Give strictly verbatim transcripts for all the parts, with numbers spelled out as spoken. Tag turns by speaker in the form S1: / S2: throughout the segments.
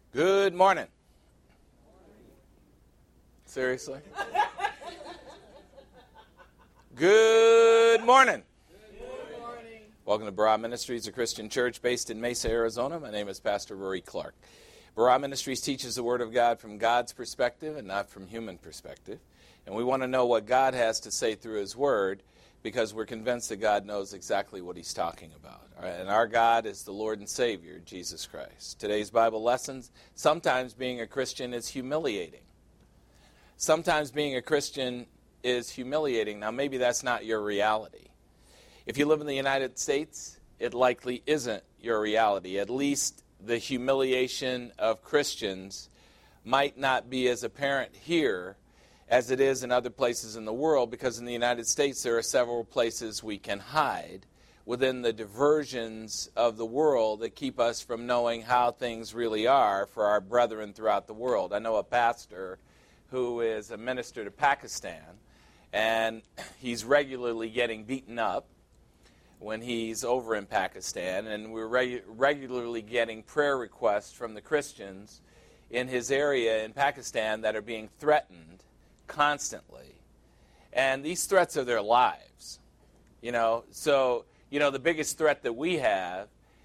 S1: Good morning. Seriously? Good morning.
S2: Good morning.
S1: Welcome to Barah Ministries, a Christian church based in Mesa, Arizona. My name is Pastor Rory Clark. Barah Ministries teaches the Word of God from God's perspective and not from human perspective. And we want to know what God has to say through His Word because we're convinced that God knows exactly what He's talking about. And our God is the Lord and Savior, Jesus Christ. Today's Bible lessons, sometimes being a Christian is humiliating. Sometimes being a Christian is humiliating. Now, maybe that's not your reality. If you live in the United States, it likely isn't your reality. At least the humiliation of Christians might not be as apparent here as it is in other places in the world, because in the United States there are several places we can hide within the diversions of the world that keep us from knowing how things really are for our brethren throughout the world. I know a pastor who is a minister to Pakistan, and he's regularly getting beaten up when he's over in Pakistan, and we're regu- regularly getting prayer requests from the Christians in his area in Pakistan that are being threatened constantly. And these threats are their lives. You know, so, you know, the biggest threat that we have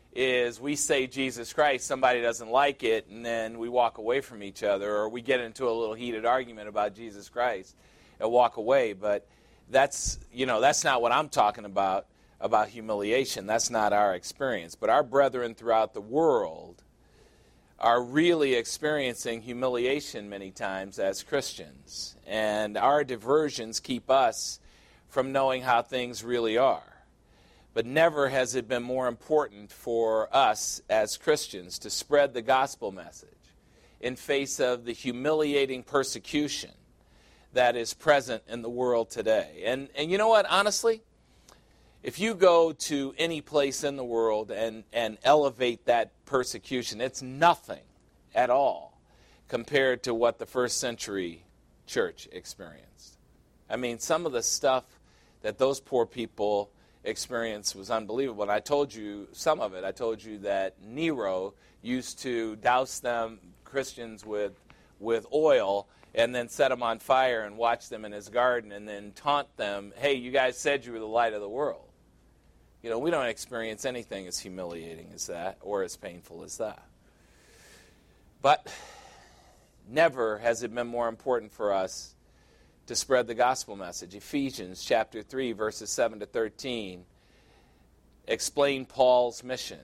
S1: is we say Jesus Christ, somebody doesn't like it, and then we walk away from each other, or we get into a little heated argument about Jesus Christ and walk away. But that's, you know, that's not what I'm talking about, about humiliation. That's not our experience. But our brethren throughout the world are really experiencing humiliation many times as Christians. And our diversions keep us from knowing how things really are. But never has it been more important for us as Christians to spread the gospel message in face of the humiliating persecution that is present in the world today. And, and you know what, honestly? If you go to any place in the world and, and elevate that persecution, it's nothing at all compared to what the first century church experienced. I mean, some of the stuff that those poor people experienced was unbelievable. And I told you some of it. I told you that Nero used to douse them, Christians, with, with oil and then set them on fire and watch them in his garden and then taunt them, hey, you guys said you were the light of the world. You know, we don't experience anything as humiliating as that or as painful as that. But never has it been more important for us to spread the gospel message. Ephesians chapter three, verses seven to thirteen, explain Paul's mission.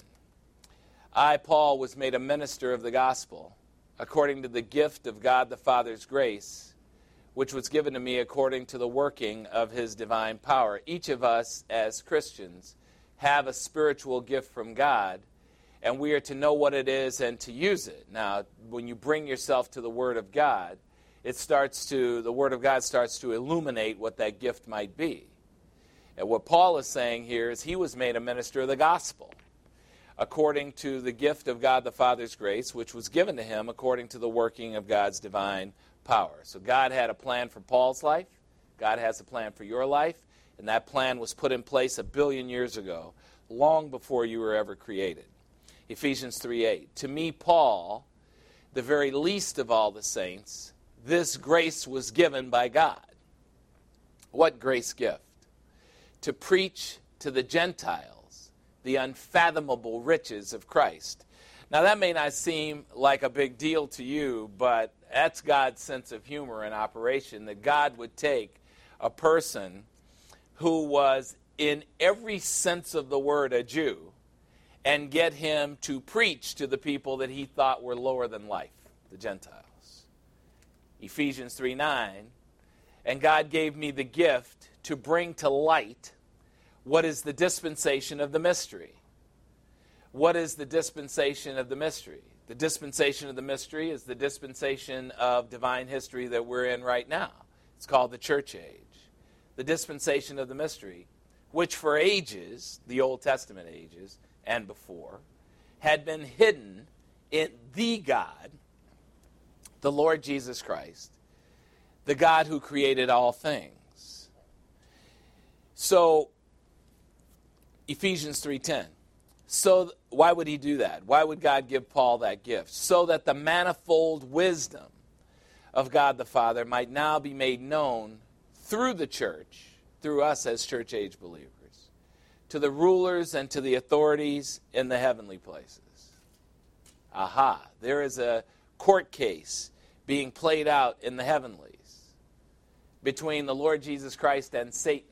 S1: I, Paul, was made a minister of the gospel, according to the gift of God the Father's grace, which was given to me according to the working of his divine power. Each of us, as Christians, have a spiritual gift from God, and we are to know what it is and to use it. Now, when you bring yourself to the Word of God, it starts to, the Word of God starts to illuminate what that gift might be. And what Paul is saying here is he was made a minister of the gospel, according to the gift of God the Father's grace, which was given to him according to the working of God's divine power. So God had a plan for Paul's life. God has a plan for your life. And that plan was put in place a billion years ago, long before you were ever created. Ephesians three eight. To me, Paul, the very least of all the saints, this grace was given by God. What grace gift? To preach to the Gentiles the unfathomable riches of Christ. Now, that may not seem like a big deal to you, but that's God's sense of humor in operation, that God would take a person who was in every sense of the word a Jew and get him to preach to the people that he thought were lower than life, the Gentiles. Ephesians three nine, and God gave me the gift to bring to light what is the dispensation of the mystery. What is the dispensation of the mystery? The dispensation of the mystery is the dispensation of divine history that we're in right now. It's called the church age. The dispensation of the mystery, which for ages, the Old Testament ages and before, had been hidden in the God, the Lord Jesus Christ, the God who created all things. So, Ephesians three ten, So why would he do that? Why would God give Paul that gift? So that the manifold wisdom of God the Father might now be made known through the church, through us as church age believers, to the rulers and to the authorities in the heavenly places. Aha, there is a court case being played out in the heavenlies between the Lord Jesus Christ and Satan.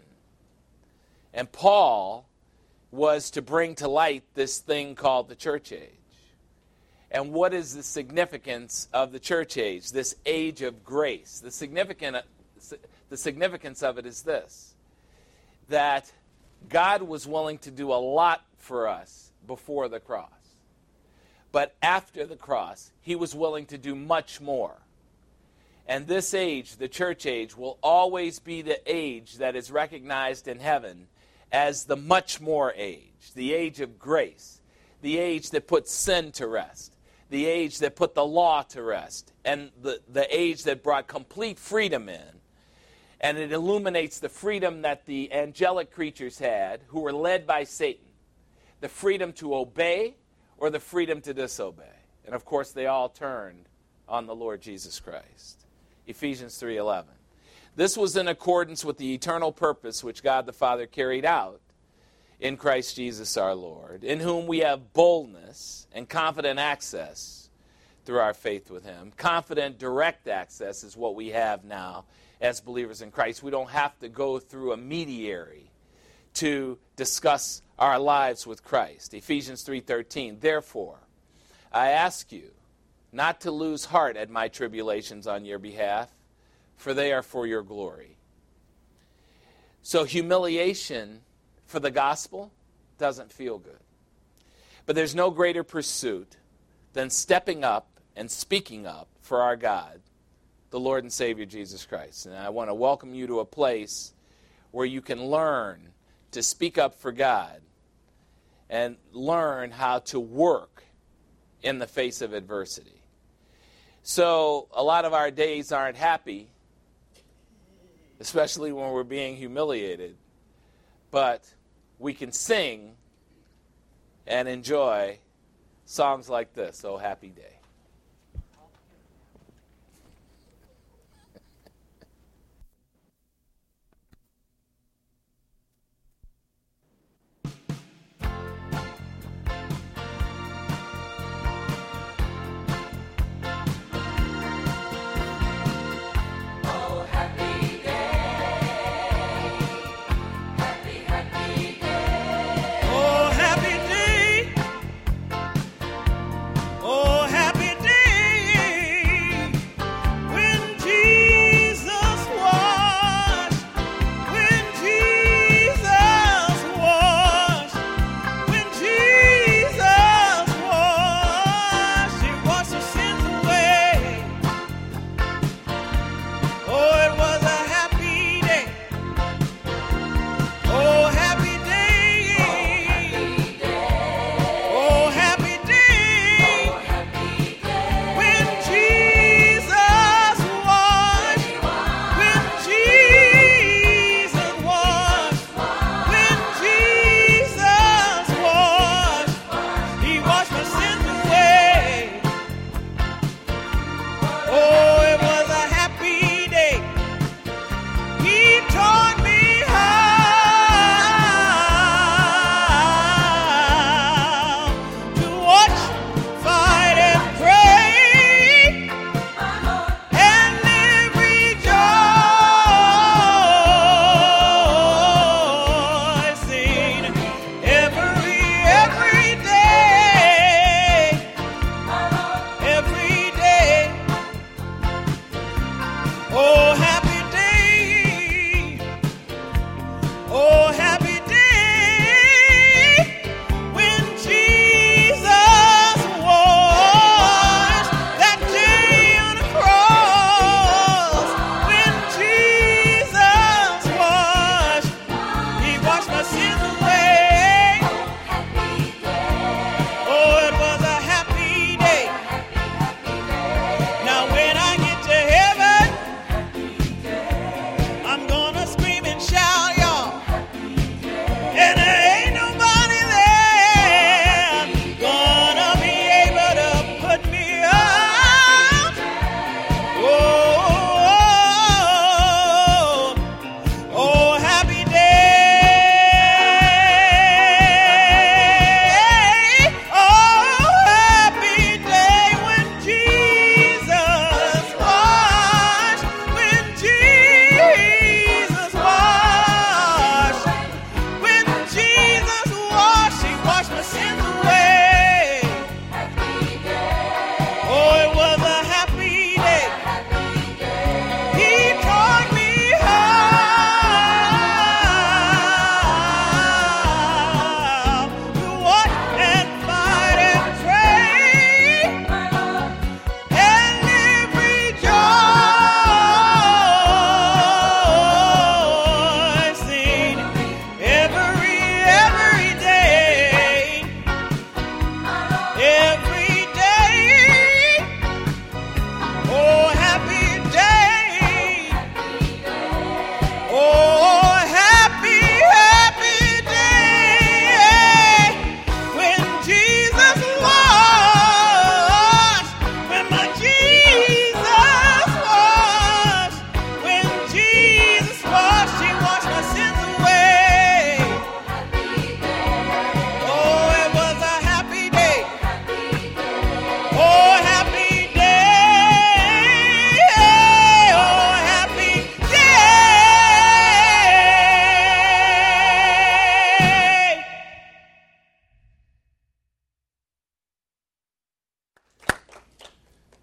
S1: And Paul was to bring to light this thing called the church age. And what is the significance of the church age, this age of grace? The significant, the significance of it is this, that God was willing to do a lot for us before the cross. But after the cross, he was willing to do much more. And this age, the church age, will always be the age that is recognized in heaven as the much more age, the age of grace, the age that put sin to rest, the age that put the law to rest, and the, the age that brought complete freedom in. And it illuminates the freedom that the angelic creatures had who were led by Satan, the freedom to obey or the freedom to disobey. And of course, they all turned on the Lord Jesus Christ. Ephesians three eleven. This was in accordance with the eternal purpose which God the Father carried out in Christ Jesus our Lord, in whom we have boldness and confident access through our faith with him. Confident, direct access is what we have now as believers in Christ. We don't have to go through a mediator to discuss our lives with Christ. Ephesians three thirteen. Therefore, I ask you not to lose heart at my tribulations on your behalf, for they are for your glory. So humiliation for the gospel doesn't feel good. But there's no greater pursuit than stepping up and speaking up for our God, the Lord and Savior Jesus Christ. And I want to welcome you to a place where you can learn to speak up for God and learn how to work in the face of adversity. So a lot of our days aren't happy, especially when we're being humiliated, but we can sing and enjoy songs like this, "Oh Happy Day."
S2: Oh, happy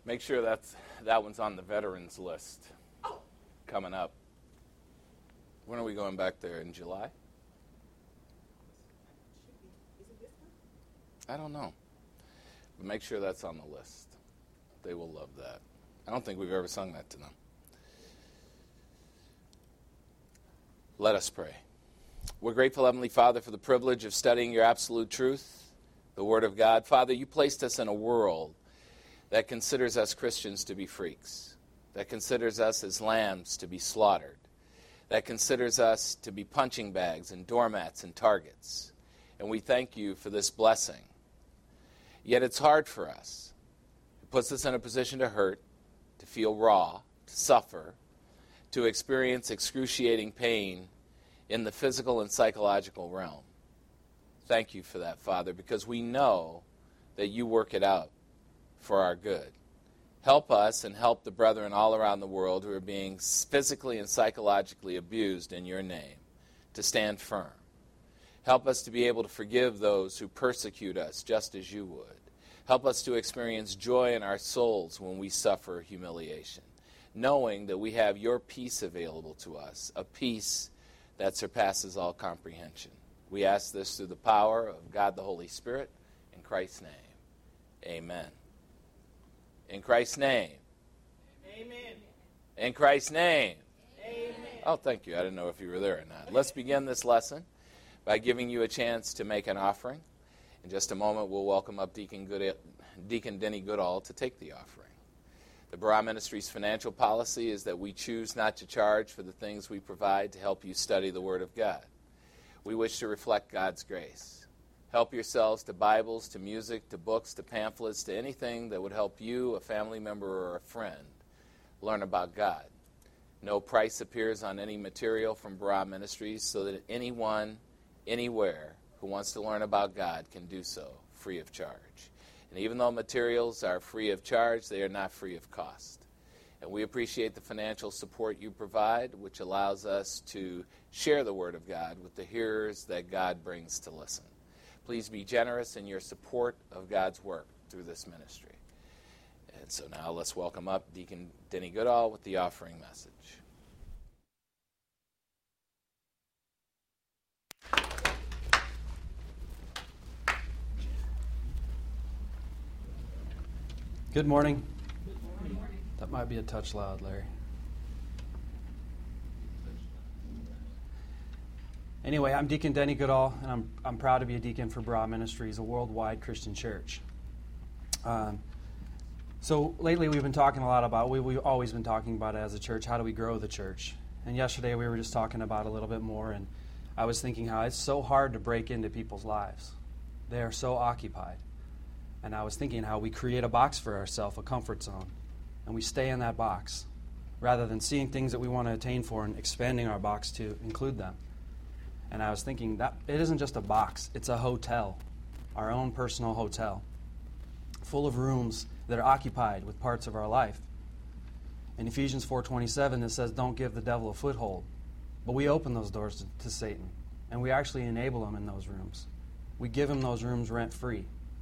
S1: Make sure that's that one's on the veterans list coming up. When are we going back there? In July? I don't know. But make sure that's on the list. They will love that. I don't think we've ever sung that to them. Let us pray. We're grateful, Heavenly Father, for the privilege of studying your absolute truth, the Word of God. Father, you placed us in a world that considers us Christians to be freaks, that considers us as lambs to be slaughtered, that considers us to be punching bags and doormats and targets. And we thank you for this blessing. Yet it's hard for us. It puts us in a position to hurt, to feel raw, to suffer, to experience excruciating pain in the physical and psychological realm. Thank you for that, Father, because we know that you work it out for our good. Help us and help the brethren all around the world who are being physically and psychologically abused in your name to stand firm. Help us to be able to forgive those who persecute us just as you would. Help us to experience joy in our souls when we suffer humiliation, knowing that we have your peace available to us, a peace that surpasses all comprehension. We ask this through the power of God the Holy Spirit, in Christ's name. Amen. In Christ's name.
S2: Amen.
S1: In Christ's name.
S2: Amen.
S1: Oh, thank you. I didn't know if you were there or not. Let's begin this lesson by giving you a chance to make an offering. In just a moment, we'll welcome up Deacon, Good- Deacon Denny Goodall to take the offering. The Barah Ministries financial policy is that we choose not to charge for the things we provide to help you study the Word of God. We wish to reflect God's grace. Help yourselves to Bibles, to music, to books, to pamphlets, to anything that would help you, a family member, or a friend learn about God. No price appears on any material from Barah Ministries, so that anyone, anywhere, who wants to learn about God can do so free of charge. And even though materials are free of charge, they are not free of cost. And we appreciate the financial support you provide, which allows us to share the Word of God with the hearers that God brings to listen. Please be generous in your support of God's work through this ministry. And so now let's welcome up Deacon Denny Goodall with the offering message.
S3: Good morning. Good morning. That might be a touch loud, Larry. Anyway, I'm Deacon Denny Goodall, and I'm I'm proud to be a deacon for Barah Ministries, a worldwide Christian church. Um, so lately we've been talking a lot about, we, we've always been talking about it as a church, how do we grow the church? And yesterday we were just talking about it a little bit more, and I was thinking how it's so hard to break into people's lives. They are so occupied. And I was thinking how we create a box for ourselves, a comfort zone, and we stay in that box rather than seeing things that we want to attain for and expanding our box to include them. And I was thinking that it isn't just a box, it's a hotel, our own personal hotel, full of rooms that are occupied with parts of our life. In Ephesians four twenty-seven, it says, don't give the devil a foothold. But we open those doors to, to Satan, and we actually enable him in those rooms. We give him those rooms rent-free.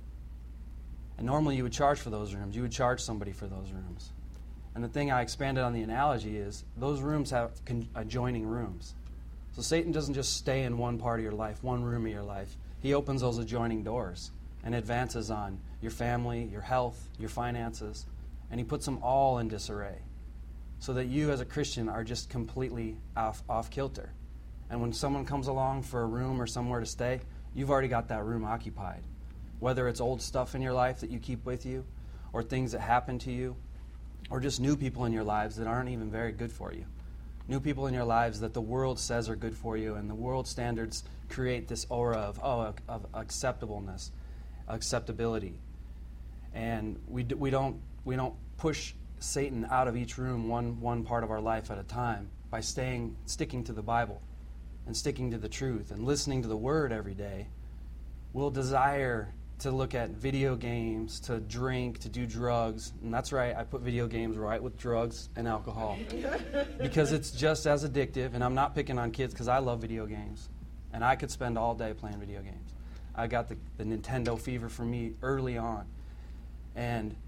S3: And normally you would charge for those rooms. You would charge somebody for those rooms. And the thing I expanded on the analogy is those rooms have con- adjoining rooms. So Satan doesn't just stay in one part of your life, one room of your life. He opens those adjoining doors and advances on your family, your health, your finances, and he puts them all in disarray so that you as a Christian are just completely off, off kilter. And when someone comes along for a room or somewhere to stay, you've already got that room occupied. Whether it's old stuff in your life that you keep with you, or things that happen to you, or just new people in your lives that aren't even very good for you. New people in your lives that the world says are good for you, and the world standards create this aura of, oh, of acceptableness, acceptability. And we, d- we, don't, we don't push Satan out of each room one, one part of our life at a time by staying, sticking to the Bible and sticking to the truth and listening to the Word every day. We'll desire to look at video games, to drink, to do drugs. And that's right, I put video games right with drugs and alcohol. Because it's just as addictive, and I'm not picking on kids because I love video games. And I could spend all day playing video games. I got the, the Nintendo fever for me early on. And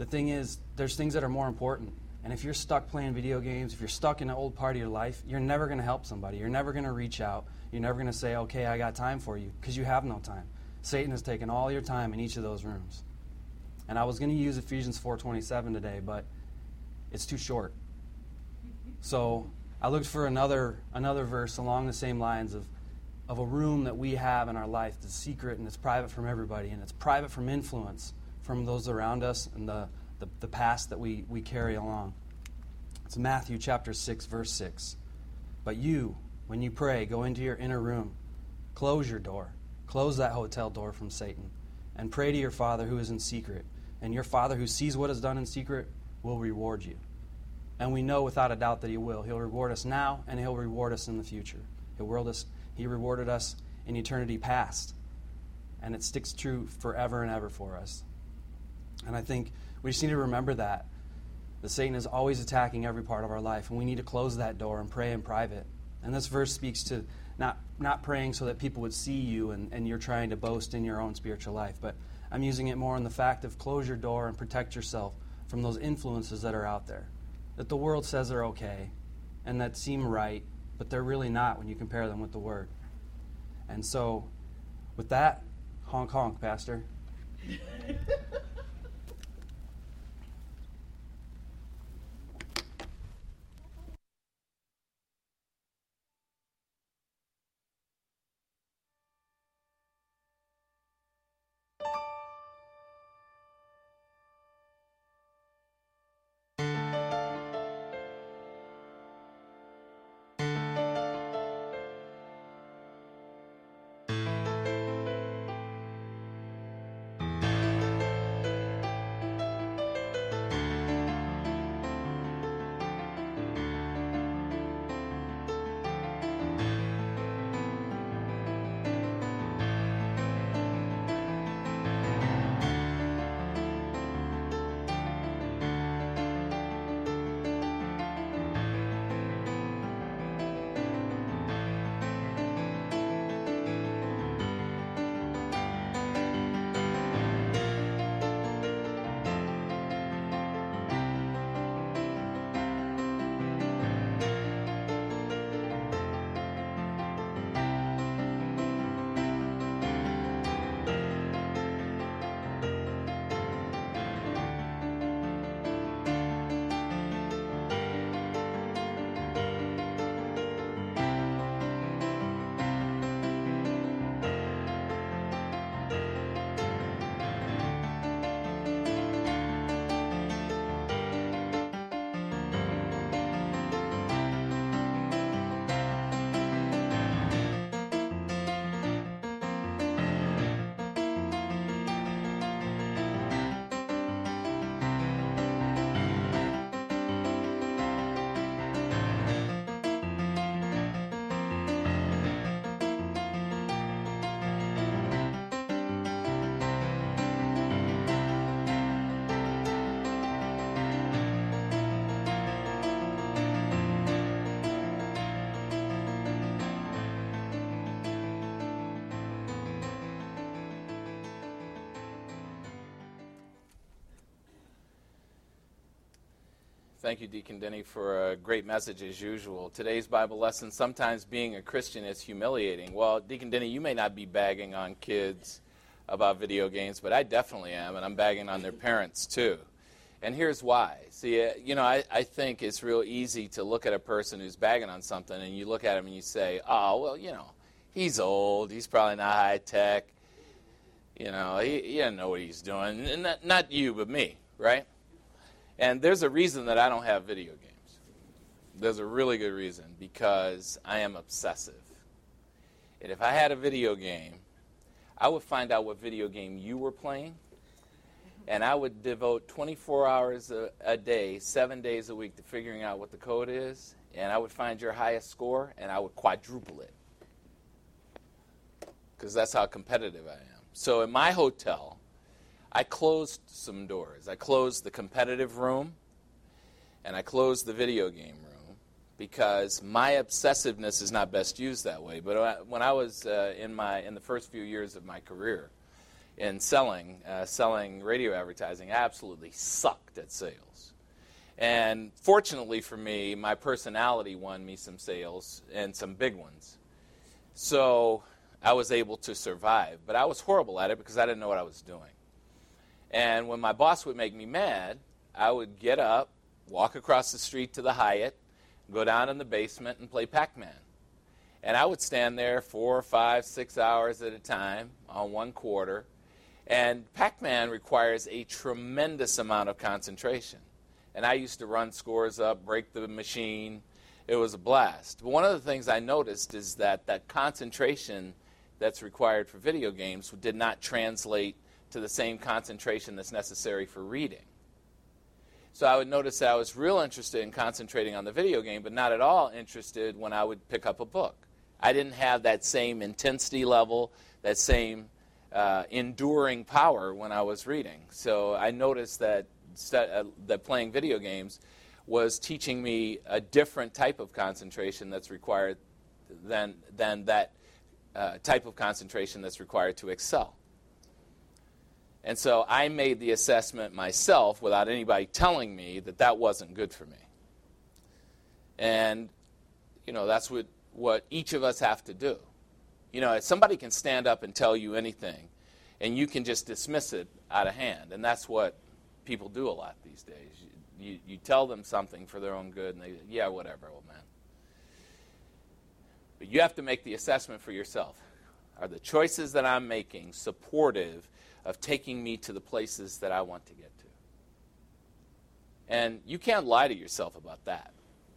S3: The thing is, there's things that are more important. And if you're stuck playing video games, if you're stuck in an old part of your life, you're never going to help somebody. You're never going to reach out. You're never going to say, okay, I got time for you, because you have no time. Satan has taken all your time in each of those rooms. And I was going to use Ephesians four twenty-seven today, but it's too short. So I looked for another another verse along the same lines of, of a room that we have in our life that's secret and it's private from everybody, and it's private from influence from those around us and the, the, the past that we, we carry along. It's Matthew chapter six, verse six. But you, when you pray, go into your inner room, close your door, close that hotel door from Satan, and pray to your Father who is in secret. And your Father who sees what is done in secret will reward you. And we know without a doubt that He will. He'll reward us now, and He'll reward us in the future. He'll reward us, He rewarded us in eternity past. And it sticks true forever and ever for us. And I think we just need to remember that. That Satan is always attacking every part of our life, and we need to close that door and pray in private. And this verse speaks to not, not praying so that people would see you and, and you're trying to boast in your own spiritual life, but I'm using it more in the fact of close your door and protect yourself from those influences that are out there, that the world says are okay and that seem right, but they're really not when you compare them with the Word. And so, with that, honk honk, Pastor.
S1: Thank you, Deacon Denny, for a great message as usual. Today's Bible lesson, sometimes being a Christian is humiliating. Well, Deacon Denny, you may not be bagging on kids about video games, but I definitely am, and I'm bagging on their parents too. And here's why. See, uh, you know, I, I think it's real easy to look at a person who's bagging on something, and you look at him and you say, oh, well, you know, he's old, he's probably not high tech, you know, he, he doesn't know what he's doing. And not, not you, but me, right? And there's a reason that I don't have video games. There's a really good reason, because I am obsessive. And if I had a video game, I would find out what video game you were playing, and I would devote twenty-four hours a, a day, seven days a week to figuring out what the code is, and I would find your highest score, and I would quadruple it. Because that's how competitive I am. So in my hotel, I closed some doors. I closed the competitive room, and I closed the video game room, because my obsessiveness is not best used that way. But when I was uh, in my in the first few years of my career, in selling, uh, selling radio advertising. I absolutely sucked at sales. And fortunately for me, my personality won me some sales and some big ones. So I was able to survive. But I was horrible at it because I didn't know what I was doing. And when my boss would make me mad, I would get up, walk across the street to the Hyatt, go down in the basement and play Pac-Man. And I would stand there four, five, six hours at a time on one quarter. And Pac-Man requires a tremendous amount of concentration. And I used to run scores up, break the machine. It was a blast. But one of the things I noticed is that that concentration that's required for video games did not translate to the same concentration that's necessary for reading. So I would notice that I was real interested in concentrating on the video game, but not at all interested when I would pick up a book. I didn't have that same intensity level, that same uh, enduring power when I was reading. So I noticed that st- uh, that playing video games was teaching me a different type of concentration that's required than than that uh, type of concentration that's required to excel. And so I made the assessment myself without anybody telling me that that wasn't good for me. And, you know, that's what, what each of us have to do. You know, somebody can stand up and tell you anything, and you can just dismiss it out of hand. And that's what people do a lot these days. You, you, you tell them something for their own good, and they, yeah, whatever, old man. But you have to make the assessment for yourself. Are the choices that I'm making supportive of taking me to the places that I want to get to? And you can't lie to yourself about that.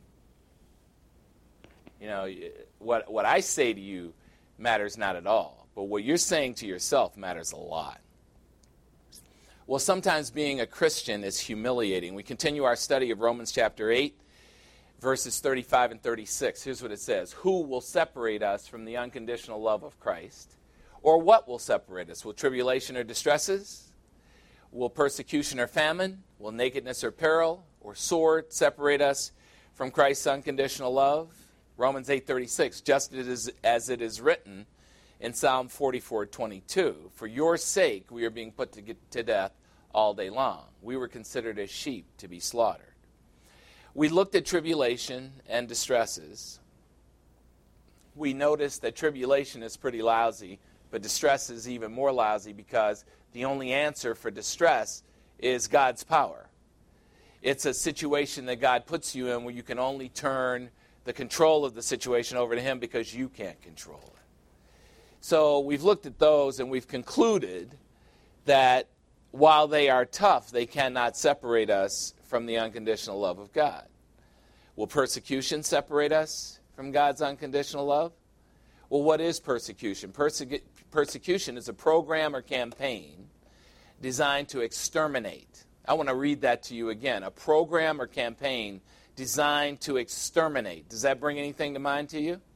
S1: You know, what what I say to you matters not at all, but what you're saying to yourself matters a lot. Well, sometimes being a Christian is humiliating. We continue our study of Romans chapter eight, verses thirty-five and thirty-six. Here's what it says. Who will separate us from the unconditional love of Christ? Or what will separate us? Will tribulation or distresses? Will persecution or famine? Will nakedness or peril or sword separate us from Christ's unconditional love? Romans eight thirty-six, just as, as it is written in Psalm forty-four twenty-two, for your sake we are being put to, get to death all day long. We were considered as sheep to be slaughtered. We looked at tribulation and distresses. We noticed that tribulation is pretty lousy, but distress is even more lousy because the only answer for distress is God's power. It's a situation that God puts you in where you can only turn the control of the situation over to Him because you can't control it. So we've looked at those and we've concluded that while they are tough, they cannot separate us from the unconditional love of God. Will persecution separate us from God's unconditional love? Well, what is persecution? Perse- persecution is a program or campaign designed to exterminate. I want to read that to you again. A program or campaign designed to exterminate. Does that bring anything to mind to you?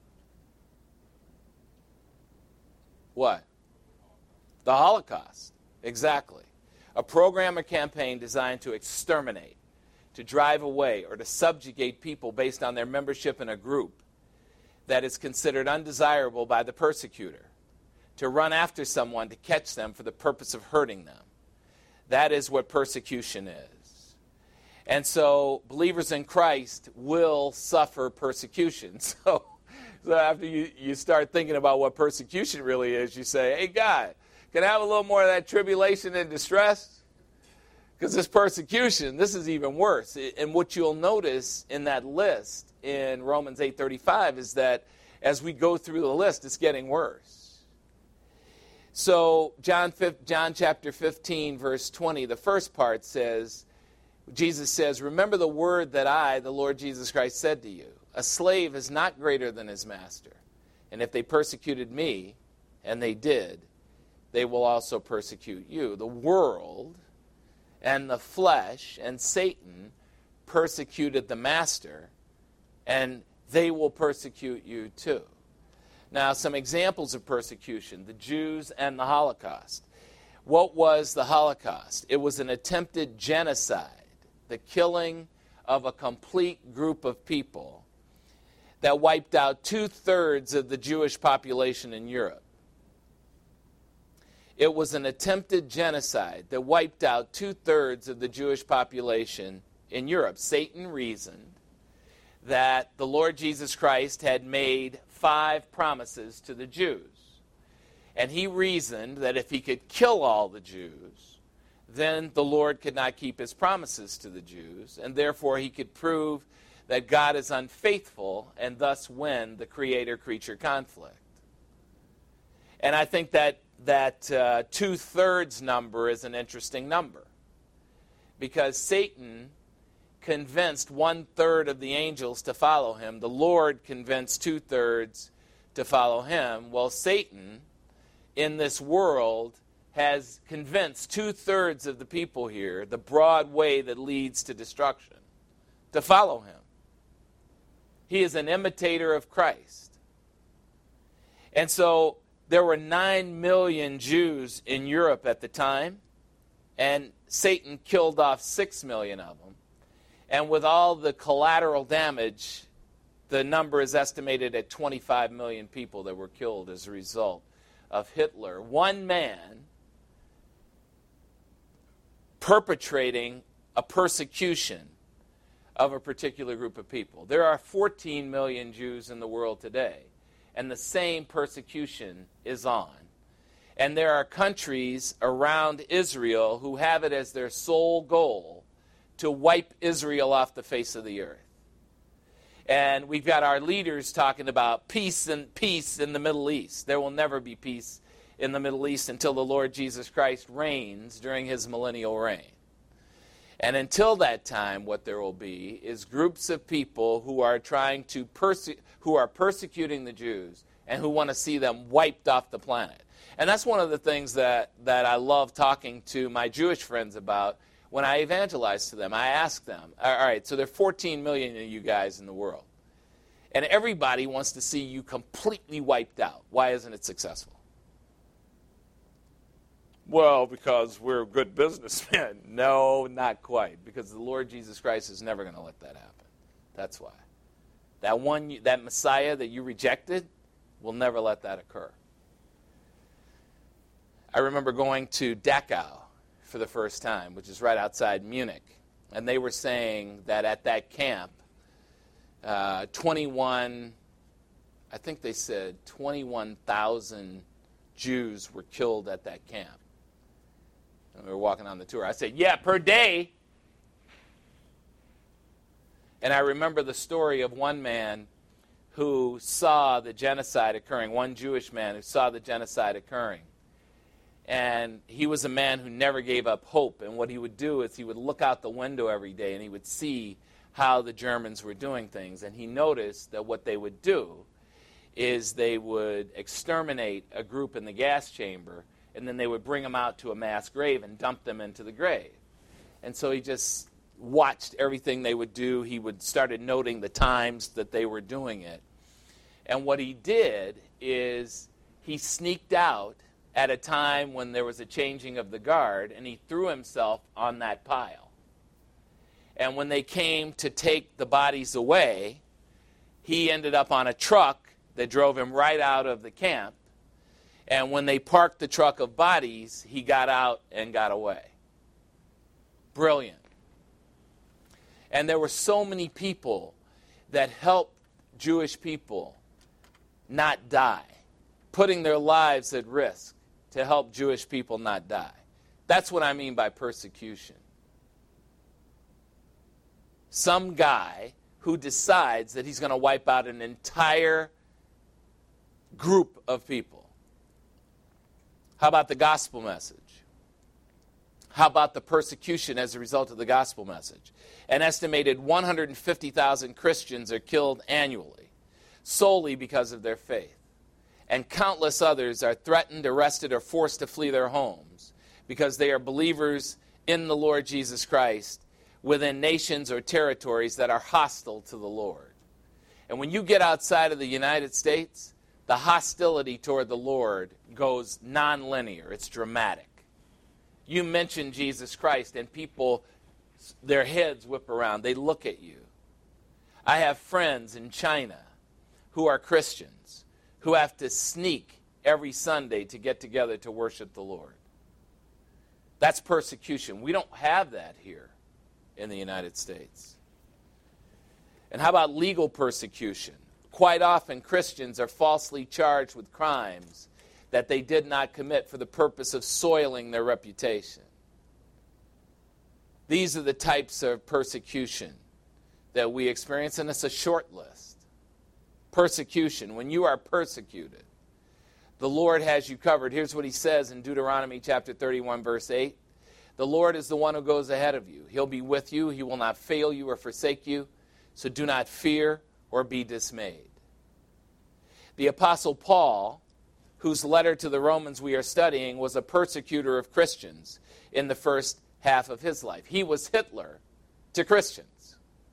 S1: What? The Holocaust. Exactly. A program or campaign designed to exterminate, to drive away, or to subjugate people based on their membership in a group that is considered undesirable by the persecutor, to run after someone to catch them for the purpose of hurting them. That is what persecution is. And so believers in Christ will suffer persecution. So, so after you, you start thinking about what persecution really is, you say, hey, God, can I have a little more of that tribulation and distress? Because this persecution, this is even worse. And what you'll notice in that list in Romans eight thirty-five is that as we go through the list, it's getting worse. So John, John chapter fifteen, verse twenty, the first part says, Jesus says, remember the word that I, the Lord Jesus Christ, said to you. A slave is not greater than his master. And if they persecuted me, and they did, they will also persecute you. The world and the flesh and Satan persecuted the master, and they will persecute you too. Now, some examples of persecution, the Jews and the Holocaust. What was the Holocaust? It was an attempted genocide, the killing of a complete group of people that wiped out two-thirds of the Jewish population in Europe. It was an attempted genocide that wiped out two-thirds of the Jewish population in Europe. Satan reasoned that the Lord Jesus Christ had made five promises to the Jews. And he reasoned that if he could kill all the Jews, then the Lord could not keep his promises to the Jews, and therefore he could prove that God is unfaithful and thus win the creator-creature conflict. And I think that that uh, two-thirds number is an interesting number, because Satan convinced one-third of the angels to follow him. The Lord convinced two-thirds to follow him. Well, Satan, in this world, has convinced two-thirds of the people here, the broad way that leads to destruction, to follow him. He is an imitator of Christ. And so there were nine million Jews in Europe at the time, and Satan killed off six million of them. And with all the collateral damage, the number is estimated at twenty-five million people that were killed as a result of Hitler. One man perpetrating a persecution of a particular group of people. There are fourteen million Jews in the world today, and the same persecution is on. And there are countries around Israel who have it as their sole goal to wipe Israel off the face of the earth. And we've got our leaders talking about peace and peace in the Middle East. There will never be peace in the Middle East until the Lord Jesus Christ reigns during his millennial reign. And until that time, what there will be is groups of people who are trying to perse- who are persecuting the Jews and who want to see them wiped off the planet. And that's one of the things that, that I love talking to my Jewish friends about when I evangelize to them. I ask them, all right, so there are fourteen million of you guys in the world, and everybody wants to see you completely wiped out. Why isn't it successful? Well, because we're good businessmen. No, not quite. Because the Lord Jesus Christ is never going to let that happen. That's why. That one, that Messiah that you rejected will never let that occur. I remember going to Dachau for the first time, which is right outside Munich. And they were saying that at that camp, uh, twenty-one, I think they said twenty-one thousand Jews were killed at that camp. And we were walking on the tour. I said, yeah, per day. And I remember the story of one man who saw the genocide occurring, one Jewish man who saw the genocide occurring. And he was a man who never gave up hope. And what he would do is he would look out the window every day and he would see how the Germans were doing things. And he noticed that what they would do is they would exterminate a group in the gas chamber, and then they would bring them out to a mass grave and dump them into the grave. And so he just watched everything they would do. He would started noting the times that they were doing it. And what he did is he sneaked out at a time when there was a changing of the guard, and he threw himself on that pile. And when they came to take the bodies away, he ended up on a truck that drove him right out of the camp. And when they parked the truck of bodies, he got out and got away. Brilliant. And there were so many people that helped Jewish people not die, putting their lives at risk to help Jewish people not die. That's what I mean by persecution. Some guy who decides that he's going to wipe out an entire group of people. How about the gospel message? How about the persecution as a result of the gospel message? An estimated one hundred fifty thousand Christians are killed annually solely because of their faith. And countless others are threatened, arrested, or forced to flee their homes because they are believers in the Lord Jesus Christ within nations or territories that are hostile to the Lord. And when you get outside of the United States, the hostility toward the Lord goes nonlinear. It's dramatic. You mention Jesus Christ and people, their heads whip around. They look at you. I have friends in China who are Christians who have to sneak every Sunday to get together to worship the Lord. That's persecution. We don't have that here in the United States. And how about legal persecution? Quite often, Christians are falsely charged with crimes that they did not commit for the purpose of soiling their reputation. These are the types of persecution that we experience, and it's a short list. Persecution. When you are persecuted, the Lord has you covered. Here's what he says in Deuteronomy chapter thirty-one, verse eight. The Lord is the one who goes ahead of you. He'll be with you. He will not fail you or forsake you. So do not fear or be dismayed. The Apostle Paul, whose letter to the Romans we are studying, was a persecutor of Christians in the first half of his life. He was Hitler to Christians.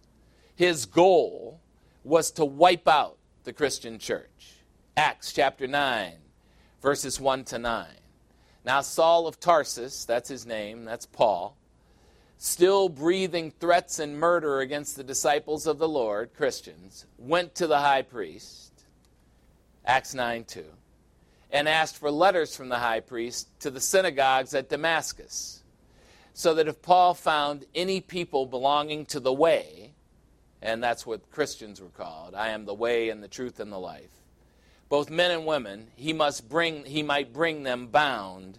S1: His goal was to wipe out the Christian church. Acts chapter nine, verses one to nine. Now Saul of Tarsus, that's his name, that's Paul, still breathing threats and murder against the disciples of the Lord, Christians, went to the high priest, Acts nine two, and asked for letters from the high priest to the synagogues at Damascus, so that if Paul found any people belonging to the way, and that's what Christians were called, I am the way and the truth and the life, both men and women, he must bring he might bring them bound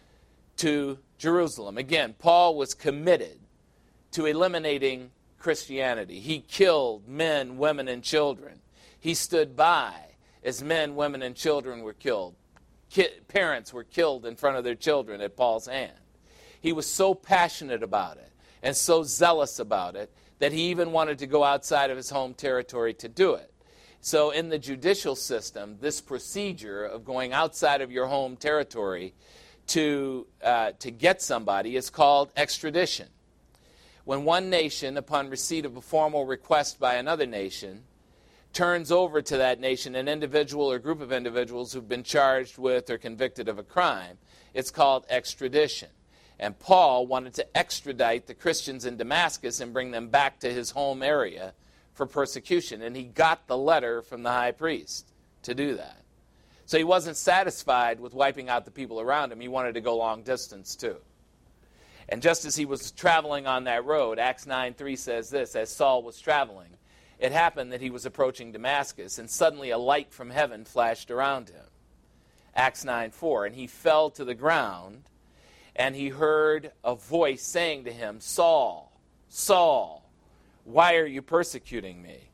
S1: to Jerusalem. Again, Paul was committed to eliminating Christianity. He killed men, women, and children. He stood by as men, women, and children were killed. Ki- parents were killed in front of their children at Paul's hand. He was so passionate about it and so zealous about it that he even wanted to go outside of his home territory to do it. So in the judicial system, this procedure of going outside of your home territory to, uh, to get somebody is called extradition. When one nation, upon receipt of a formal request by another nation, turns over to that nation an individual or group of individuals who've been charged with or convicted of a crime, it's called extradition. And Paul wanted to extradite the Christians in Damascus and bring them back to his home area for persecution. And he got the letter from the high priest to do that. So he wasn't satisfied with wiping out the people around him. He wanted to go long distance too. And just as he was traveling on that road, Acts nine three says this, as Saul was traveling, it happened that he was approaching Damascus, and suddenly a light from heaven flashed around him. Acts nine four, and he fell to the ground, and he heard a voice saying to him, Saul, Saul, why are you persecuting me?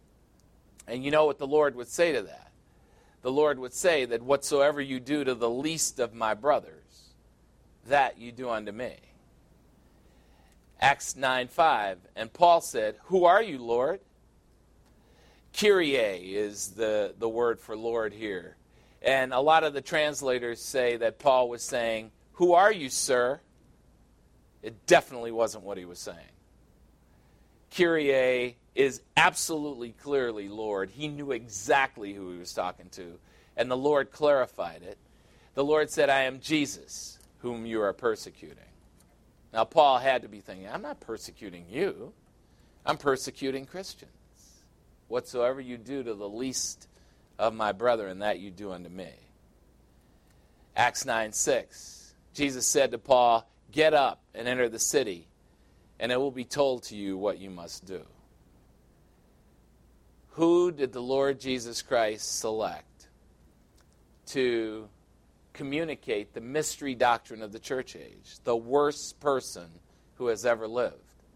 S1: And you know what the Lord would say to that? The Lord would say that whatsoever you do to the least of my brothers, that you do unto me. Acts nine five, and Paul said, who are you, Lord? Kyrie is the, the word for Lord here. And a lot of the translators say that Paul was saying, who are you, sir? It definitely wasn't what he was saying. Kyrie is absolutely clearly Lord. He knew exactly who he was talking to, and the Lord clarified it. The Lord said, I am Jesus, whom you are persecuting. Now, Paul had to be thinking, I'm not persecuting you. I'm persecuting Christians. Whatsoever you do to the least of my brethren, that you do unto me. Acts nine six, Jesus said to Paul, get up and enter the city, and it will be told to you what you must do. Who did the Lord Jesus Christ select to communicate the mystery doctrine of the church age? The worst person who has ever lived.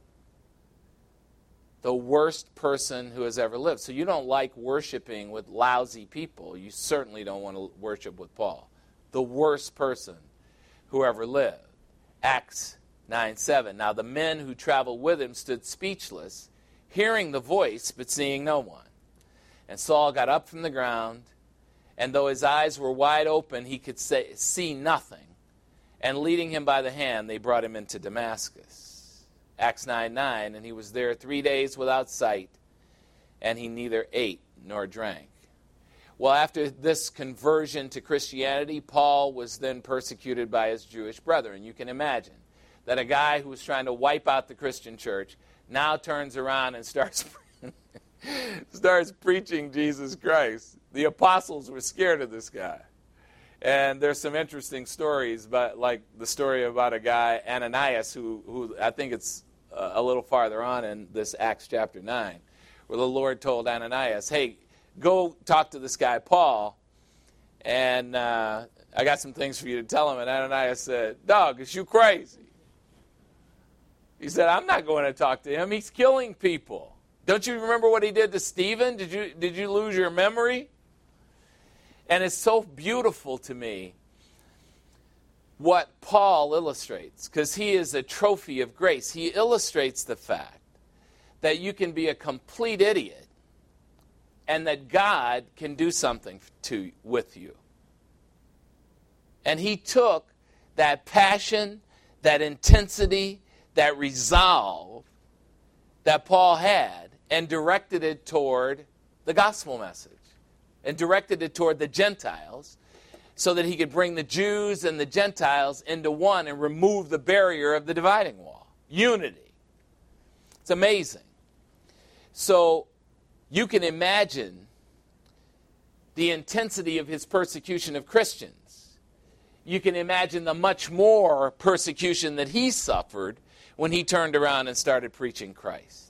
S1: The worst person who has ever lived. So you don't like worshiping with lousy people. You certainly don't want to worship with Paul. The worst person who ever lived. Acts nine seven. Now the men who traveled with him stood speechless, hearing the voice, but seeing no one. And Saul got up from the ground, and though his eyes were wide open, he could say, see nothing. And leading him by the hand, they brought him into Damascus. Acts nine nine, and he was there three days without sight, and he neither ate nor drank. Well, after this conversion to Christianity, Paul was then persecuted by his Jewish brethren. You can imagine that a guy who was trying to wipe out the Christian church now turns around and starts, starts preaching Jesus Christ. The apostles were scared of this guy. And there's some interesting stories, but like the story about a guy, Ananias, who, who I think it's uh, a little farther on in this Acts chapter nine, where the Lord told Ananias, hey, go talk to this guy, Paul, and uh, I got some things for you to tell him. And Ananias said, dog, is you crazy? He said, I'm not going to talk to him. He's killing people. Don't you remember what he did to Stephen? Did you, did you lose your memory? And it's so beautiful to me what Paul illustrates, because he is a trophy of grace. He illustrates the fact that you can be a complete idiot and that God can do something to with you. And he took that passion, that intensity, that resolve that Paul had and directed it toward the gospel message and directed it toward the Gentiles so that he could bring the Jews and the Gentiles into one and remove the barrier of the dividing wall. Unity. It's amazing. So you can imagine the intensity of his persecution of Christians. You can imagine the much more persecution that he suffered when he turned around and started preaching Christ.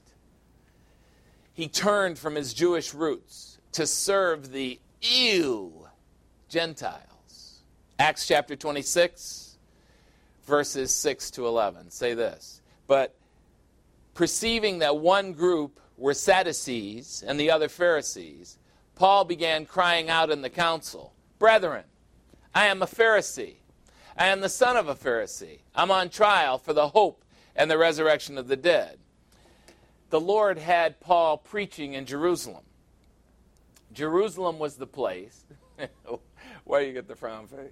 S1: He turned from his Jewish roots to serve the ew Gentiles. Acts chapter twenty-six, verses six to eleven say this. But perceiving that one group were Sadducees and the other Pharisees, Paul began crying out in the council, Brethren, I am a Pharisee. I am the son of a Pharisee. I'm on trial for the hope and the resurrection of the dead. The Lord had Paul preaching in Jerusalem. Jerusalem was the place. Why do you get the frown face?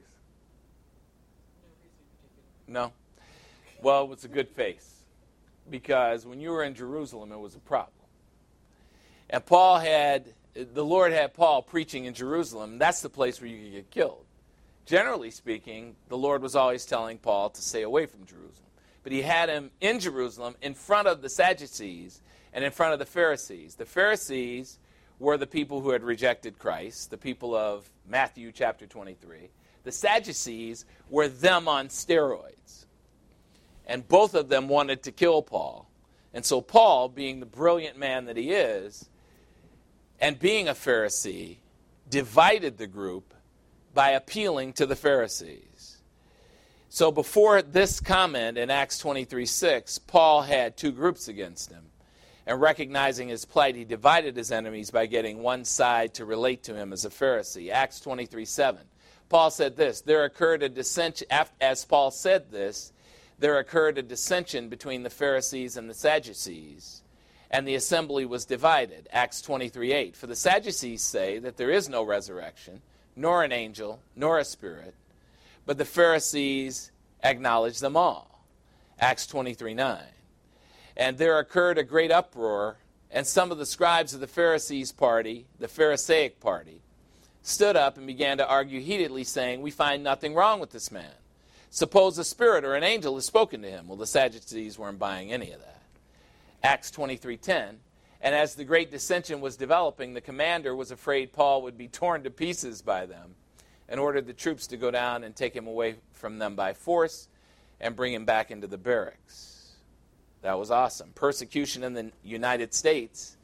S1: No? Well, it was a good face. Because when you were in Jerusalem, it was a problem. And Paul had, the Lord had Paul preaching in Jerusalem. That's the place where you could get killed. Generally speaking, the Lord was always telling Paul to stay away from Jerusalem. But he had him in Jerusalem in front of the Sadducees and in front of the Pharisees. The Pharisees were the people who had rejected Christ, the people of Matthew chapter twenty-three. The Sadducees were them on steroids. And both of them wanted to kill Paul. And so Paul, being the brilliant man that he is, and being a Pharisee, divided the group by appealing to the Pharisees. So before this comment in Acts twenty-three six, Paul had two groups against him. And recognizing his plight, he divided his enemies by getting one side to relate to him as a Pharisee. Acts twenty-three seven. Paul said this, there occurred a dissension, as Paul said this, there occurred a dissension between the Pharisees and the Sadducees, and the assembly was divided. Acts twenty-three eight. For the Sadducees say that there is no resurrection, nor an angel, nor a spirit, but the Pharisees acknowledge them all. Acts twenty-three nine. And there occurred a great uproar, and some of the scribes of the Pharisees' party, the Pharisaic party, stood up and began to argue heatedly, saying, we find nothing wrong with this man. Suppose a spirit or an angel has spoken to him. Well, the Sadducees weren't buying any of that. Acts twenty-three ten. And as the great dissension was developing, the commander was afraid Paul would be torn to pieces by them and ordered the troops to go down and take him away from them by force and bring him back into the barracks. That was awesome. Persecution in the United States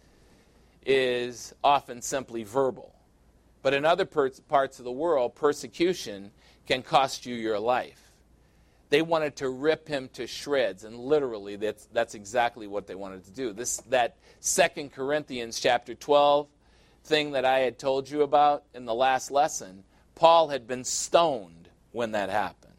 S1: is often simply verbal. But in other parts of the world, persecution can cost you your life. They wanted to rip him to shreds, and literally that's, that's exactly what they wanted to do. This that Second Corinthians chapter twelve thing that I had told you about in the last lesson, Paul had been stoned when that happened.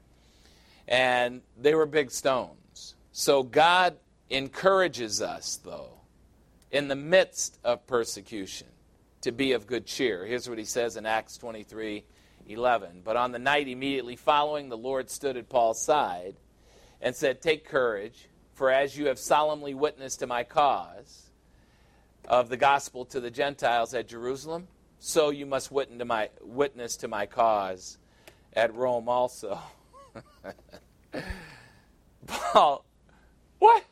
S1: And they were big stones. So God encourages us, though, in the midst of persecution, to be of good cheer. Here's what he says in Acts twenty-three eleven. But on the night immediately following, the Lord stood at Paul's side and said, take courage, for as you have solemnly witnessed to my cause of the gospel to the Gentiles at Jerusalem, so you must witness to my, witness to my cause at Rome also. Paul, what?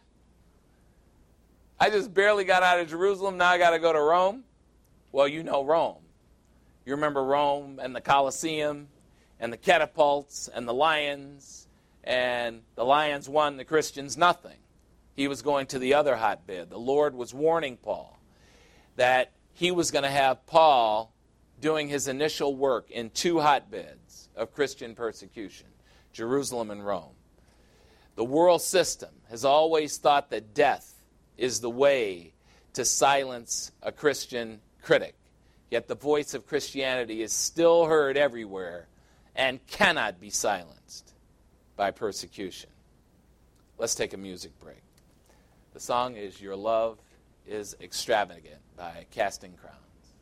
S1: I just barely got out of Jerusalem, now I got to go to Rome? Well, you know Rome. You remember Rome and the Colosseum. and the catapults and the lions, and the lions won, the Christians nothing. He was going to the other hotbed. The Lord was warning Paul that he was going to have Paul doing his initial work in two hotbeds of Christian persecution, Jerusalem and Rome. The world system has always thought that death is the way to silence a Christian critic. Yet the voice of Christianity is still heard everywhere and cannot be silenced by persecution. Let's take a music break. The song is Your Love is Extravagant by Casting Crowns.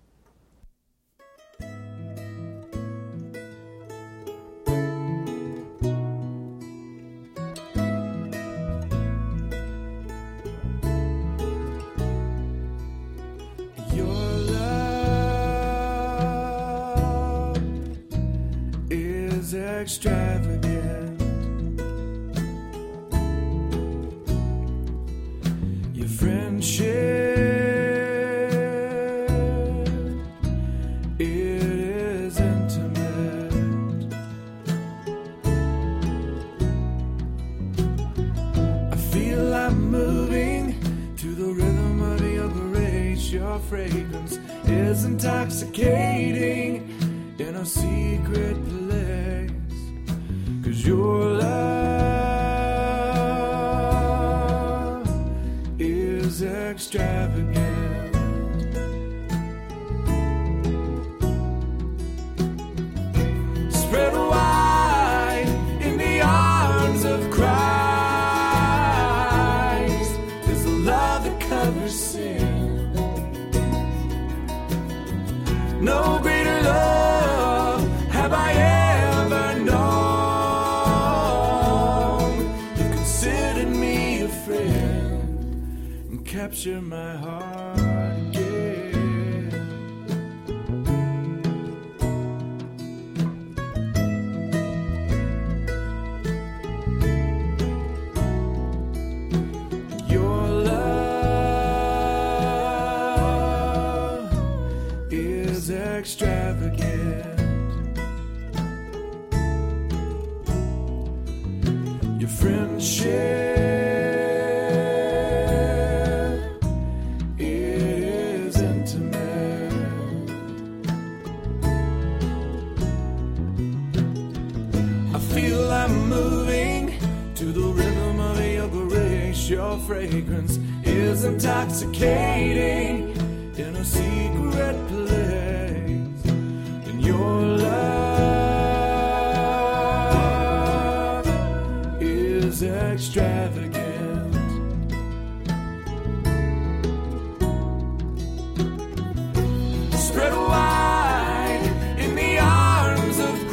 S2: Extravagant. Your friendship, it is intimate. I feel I'm moving to the rhythm of your grace. Your fragrance is intoxicating in a secret place. Your love is extravagant. Spread wide in the arms of Christ is a love that covers sin. No greater love have I ever known. Capture my heart again. Your love is extravagant. Your friendship, your fragrance is intoxicating in a secret place. And your love is extravagant. Spread wide in the arms of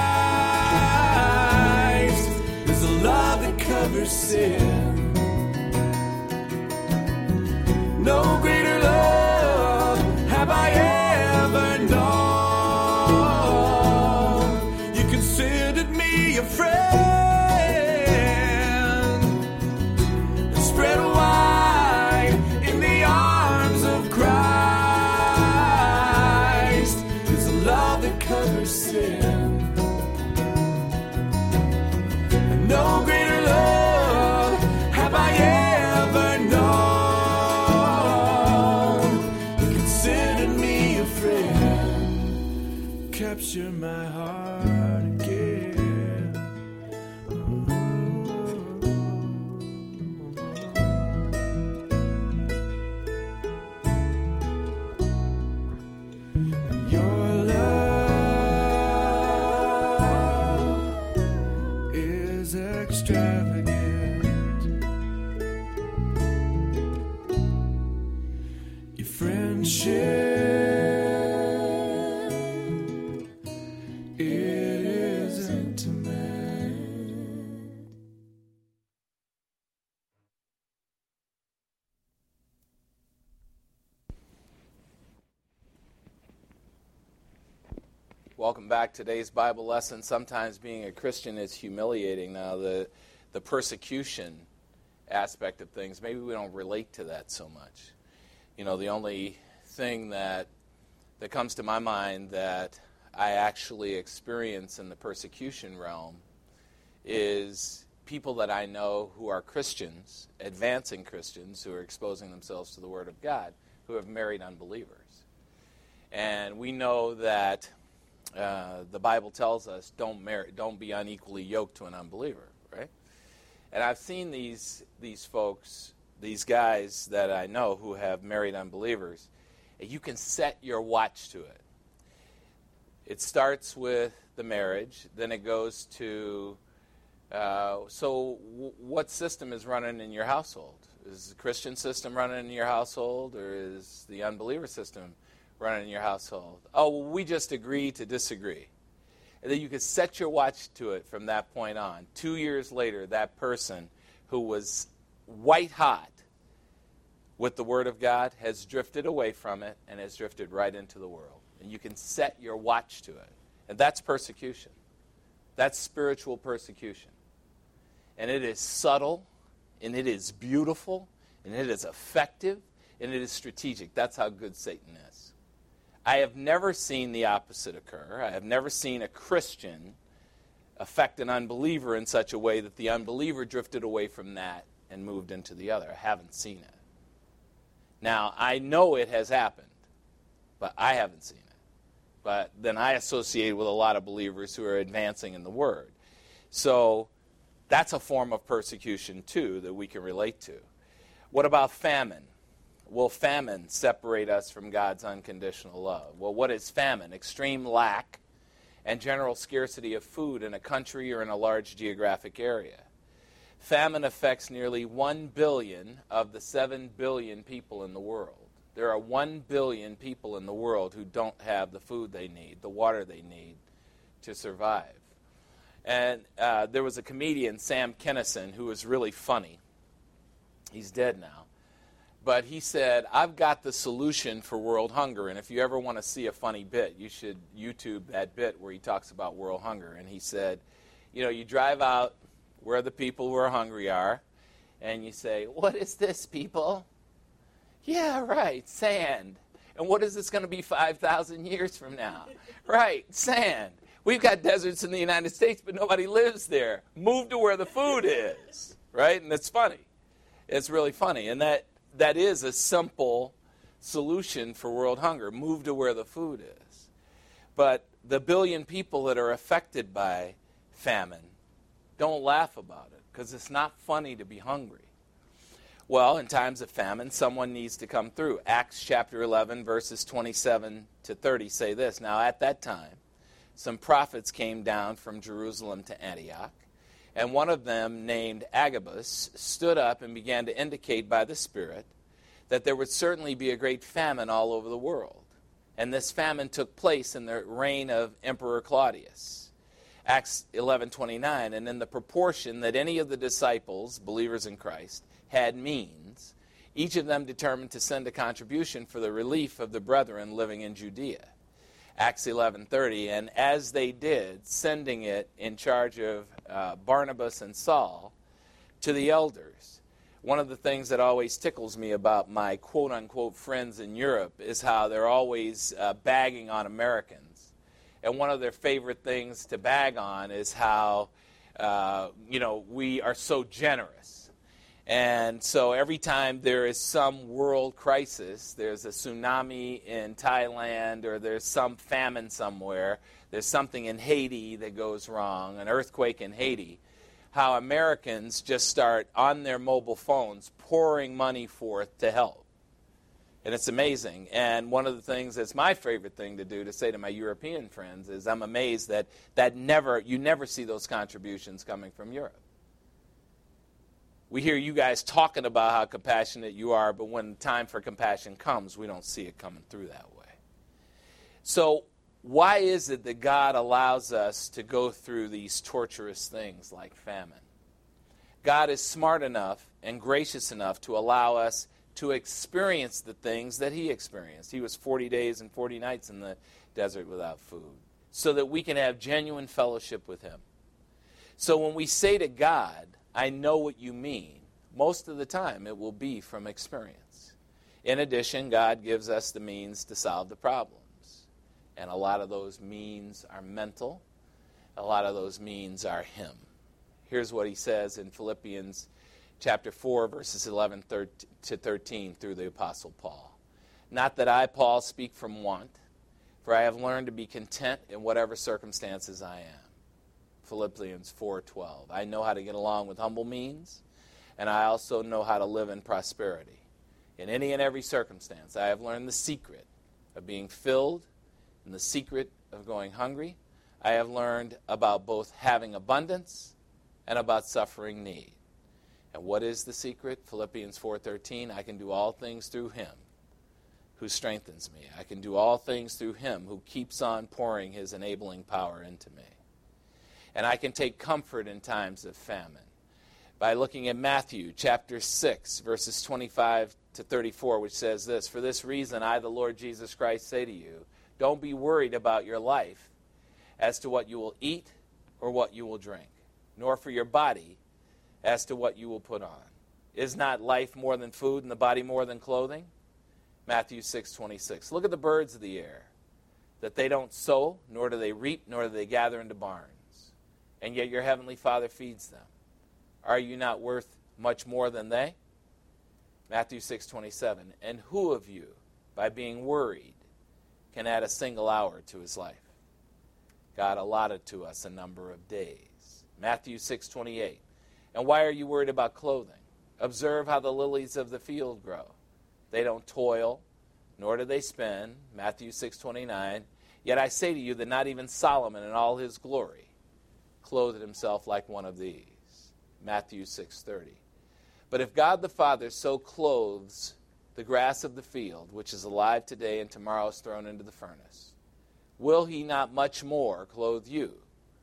S2: Christ is a love that covers sin. No greater love have I ever known. You considered me a friend. Spread wide in the arms of Christ is a love that covers sin. No greater love have I ever known. Capture my heart again. And your love is extravagant. Your friendship,
S1: welcome back. Today's Bible lesson, sometimes being a Christian is humiliating. Now, the, the persecution aspect of things, maybe we don't relate to that so much. You know, the only thing that, that comes to my mind that I actually experience in the persecution realm is people that I know who are Christians, advancing Christians, who are exposing themselves to the Word of God, who have married unbelievers. And we know that uh, the Bible tells us don't marry, don't be unequally yoked to an unbeliever, right? And I've seen these these folks, these guys that I know who have married unbelievers, and you can set your watch to it. It starts with the marriage, then it goes to, uh, so w- what system is running in your household? Is the Christian system running in your household, or is the unbeliever system running in your household? Oh, well, we just agree to disagree. And then you can set your watch to it from that point on. Two years later, that person who was white hot with the Word of God has drifted away from it and has drifted right into the world. And you can set your watch to it. And that's persecution. That's spiritual persecution. And it is subtle, and it is beautiful, and it is effective, and it is strategic. That's how good Satan is. I have never seen the opposite occur. I have never seen a Christian affect an unbeliever in such a way that the unbeliever drifted away from that and moved into the other. I haven't seen it. Now, I know it has happened, but I haven't seen it. But then I associate with a lot of believers who are advancing in the Word. So that's a form of persecution, too, that we can relate to. What about famine? Will famine separate us from God's unconditional love? Well, what is famine? Extreme lack and general scarcity of food in a country or in a large geographic area. Famine affects nearly one billion of the seven billion people in the world. There are one billion people in the world who don't have the food they need, the water they need to survive. And uh, there was a comedian, Sam Kinison, who was really funny. He's dead now. But he said, I've got the solution for world hunger. And if you ever want to see a funny bit, you should YouTube that bit where he talks about world hunger. And he said, you know, you drive out where the people who are hungry are, and you say, what is this, people? Yeah, right, sand. And what is this going to be five thousand years from now? Right, sand. We've got deserts in the United States, but nobody lives there. Move to where the food is, right? And it's funny. It's really funny. And that that is a simple solution for world hunger. Move to where the food is. But the billion people that are affected by famine, don't laugh about it, because it's not funny to be hungry. Well, in times of famine, someone needs to come through. Acts chapter eleven, verses twenty-seven to thirty say this. Now, at that time, some prophets came down from Jerusalem to Antioch, and one of them, named Agabus, stood up and began to indicate by the Spirit that there would certainly be a great famine all over the world. And this famine took place in the reign of Emperor Claudius. Acts eleven twenty-nine, and in the proportion that any of the disciples, believers in Christ, had means, each of them determined to send a contribution for the relief of the brethren living in Judea. Acts eleven thirty, and as they did, sending it in charge of uh, Barnabas and Saul to the elders. One of the things that always tickles me about my quote-unquote friends in Europe is how they're always uh, bagging on Americans. And one of their favorite things to bag on is how, uh, you know, we are so generous. And so every time there is some world crisis, there's a tsunami in Thailand, or there's some famine somewhere, there's something in Haiti that goes wrong, an earthquake in Haiti, how Americans just start on their mobile phones pouring money forth to help. And it's amazing. And one of the things that's my favorite thing to do, to say to my European friends, is I'm amazed that, that never you never see those contributions coming from Europe. We hear you guys talking about how compassionate you are, but when time for compassion comes, we don't see it coming through that way. So why is it that God allows us to go through these torturous things like famine? God is smart enough and gracious enough to allow us to experience the things that he experienced. He was forty days and forty nights in the desert without food, so that we can have genuine fellowship with him. So when we say to God, I know what you mean, most of the time it will be from experience. In addition, God gives us the means to solve the problems. And a lot of those means are mental. A lot of those means are him. Here's what he says in Philippians chapter four, verses eleven to thirteen through the Apostle Paul. Not that I, Paul, speak from want, for I have learned to be content in whatever circumstances I am. Philippians four twelve. I know how to get along with humble means, and I also know how to live in prosperity. In any and every circumstance, I have learned the secret of being filled and the secret of going hungry. I have learned about both having abundance and about suffering need. And what is the secret? Philippians four thirteen, I can do all things through him who strengthens me. I can do all things through him who keeps on pouring his enabling power into me. And I can take comfort in times of famine by looking at Matthew chapter six, verses twenty-five to thirty-four, which says this, for this reason I, the Lord Jesus Christ, say to you, don't be worried about your life as to what you will eat or what you will drink, nor for your body as to what you will put on. Is not life more than food and the body more than clothing? Matthew six twenty-six. Look at the birds of the air, that they don't sow, nor do they reap, nor do they gather into barns, and yet your heavenly Father feeds them. Are you not worth much more than they? Matthew six twenty-seven. And who of you, by being worried, can add a single hour to his life? God allotted to us a number of days. Matthew six twenty-eight. And why are you worried about clothing? Observe how the lilies of the field grow. They don't toil, nor do they spin. Matthew six twenty-nine. Yet I say to you that not even Solomon in all his glory clothed himself like one of these. Matthew six thirty. But if God the Father so clothes the grass of the field, which is alive today and tomorrow is thrown into the furnace, will he not much more clothe you,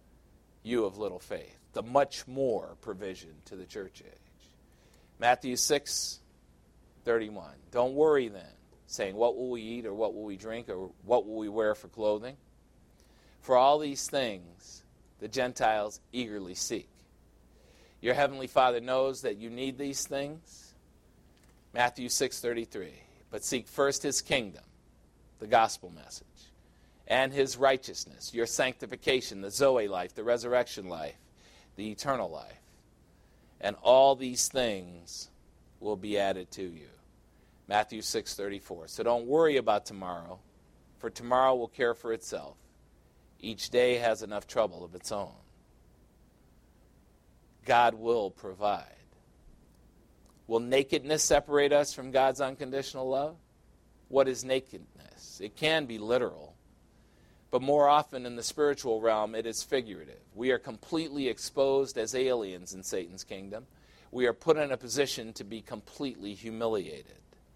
S1: you of little faith? The much more provision to the church age. Matthew six thirty-one. Don't worry then, saying, what will we eat, or what will we drink, or what will we wear for clothing? For all these things the Gentiles eagerly seek. Your heavenly Father knows that you need these things. Matthew six thirty-three. But seek first his kingdom, the gospel message, and his righteousness, your sanctification, the Zoe life, the resurrection life, the eternal life. And all these things will be added to you. Matthew six thirty-four. So don't worry about tomorrow, for tomorrow will care for itself. Each day has enough trouble of its own. God will provide. Will nakedness separate us from God's unconditional love? What is nakedness? It can be literal, but more often in the spiritual realm, it is figurative. We are completely exposed as aliens in Satan's kingdom. We are put in a position to be completely humiliated.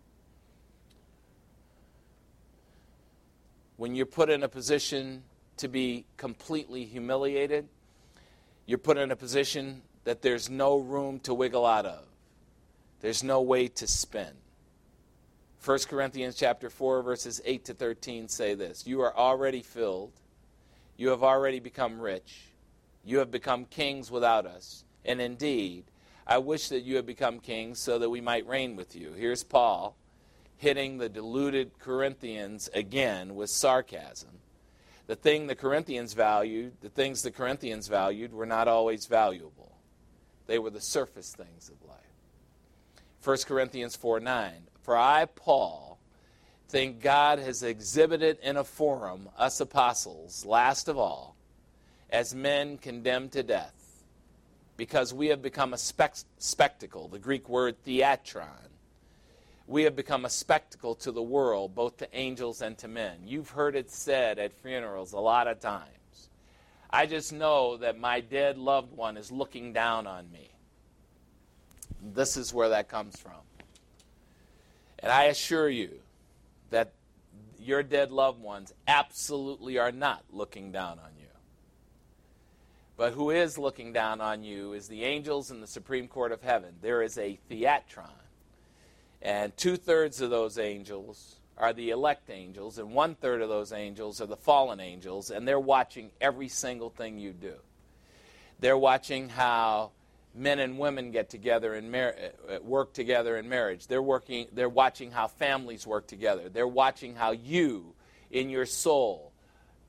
S1: When you're put in a position to be completely humiliated, you're put in a position that there's no room to wiggle out of. There's no way to spin. First Corinthians chapter four, verses eight to thirteen say this. You are already filled. You have already become rich. You have become kings without us. And indeed, I wish that you had become kings so that we might reign with you. Here's Paul hitting the deluded Corinthians again with sarcasm. The thing the Corinthians valued, the things the Corinthians valued were not always valuable. They were the surface things of life. First Corinthians four nine. For I, Paul, think God has exhibited in a forum us apostles, last of all, as men condemned to death, because we have become a spec- spectacle, the Greek word theatron. We have become a spectacle to the world, both to angels and to men. You've heard it said at funerals a lot of times. I just know that my dead loved one is looking down on me. This is where that comes from. And I assure you that your dead loved ones absolutely are not looking down on you. But who is looking down on you is the angels in the Supreme Court of Heaven. There is a theatron. And two-thirds of those angels are the elect angels, and one-third of those angels are the fallen angels, and they're watching every single thing you do. They're watching how men and women get together and mar- work together in marriage. They're working. They're watching how families work together. They're watching how you, in your soul,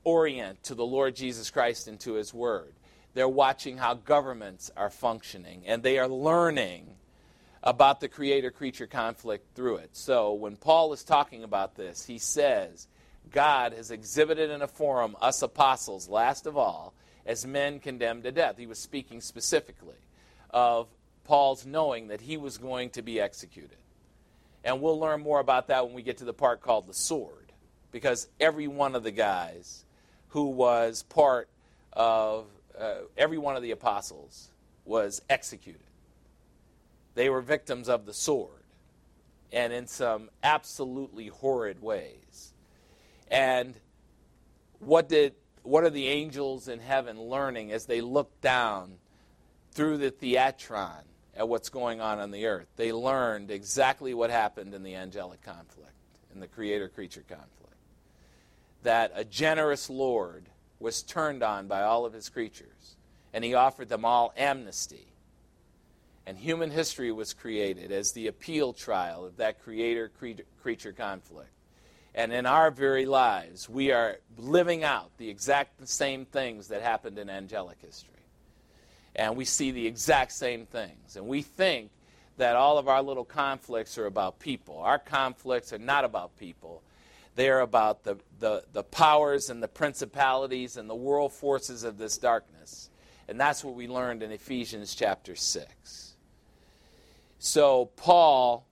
S1: orient to the Lord Jesus Christ and to his word. They're watching how governments are functioning, and they are learning about the creator-creature conflict through it. So when Paul is talking about this, he says, God has exhibited in a forum us apostles, last of all, as men condemned to death. He was speaking specifically of Paul's knowing that he was going to be executed. And we'll learn more about that when we get to the part called the sword, because every one of the guys who was part of, uh, every one of the apostles was executed. They were victims of the sword, and in some absolutely horrid ways. And what did what are the angels in heaven learning as they look down through the theatron at what's going on on the earth? They learned exactly what happened in the angelic conflict, in the creator-creature conflict. That a generous Lord was turned on by all of his creatures, and he offered them all amnesty. And human history was created as the appeal trial of that creator-creature conflict. And in our very lives, we are living out the exact same things that happened in angelic history. And we see the exact same things. And we think that all of our little conflicts are about people. Our conflicts are not about people. They are about the, the, the powers and the principalities and the world forces of this darkness. And that's what we learned in Ephesians chapter six. So Paul...